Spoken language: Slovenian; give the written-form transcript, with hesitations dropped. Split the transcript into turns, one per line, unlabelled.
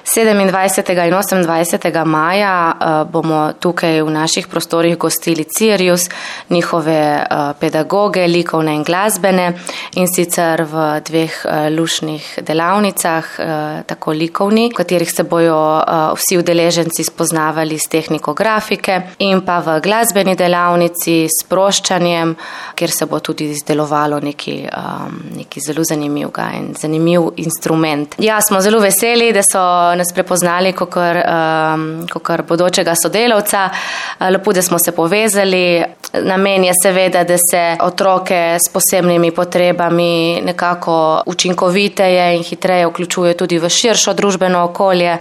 27. in 28. maja bomo tukaj v naših prostorih gostili Cirius, njihove pedagoge, likovne in glasbene, in sicer v dveh lušnih delavnicah, tako likovni, v katerih se bojo vsi udeleženci spoznavali s tehniko grafike, in pa v glasbeni delavnici s sproščanjem, kjer se bo tudi izdelovalo neki zelo zanimiv instrument. Ja, smo zelo veseli, da so nas prepoznali kakor bodočega sodelavca. Lepo, da smo se povezali. Namen je seveda, da se otroke s posebnimi potrebami nekako učinkoviteje in hitreje vključuje tudi v širšo družbeno okolje.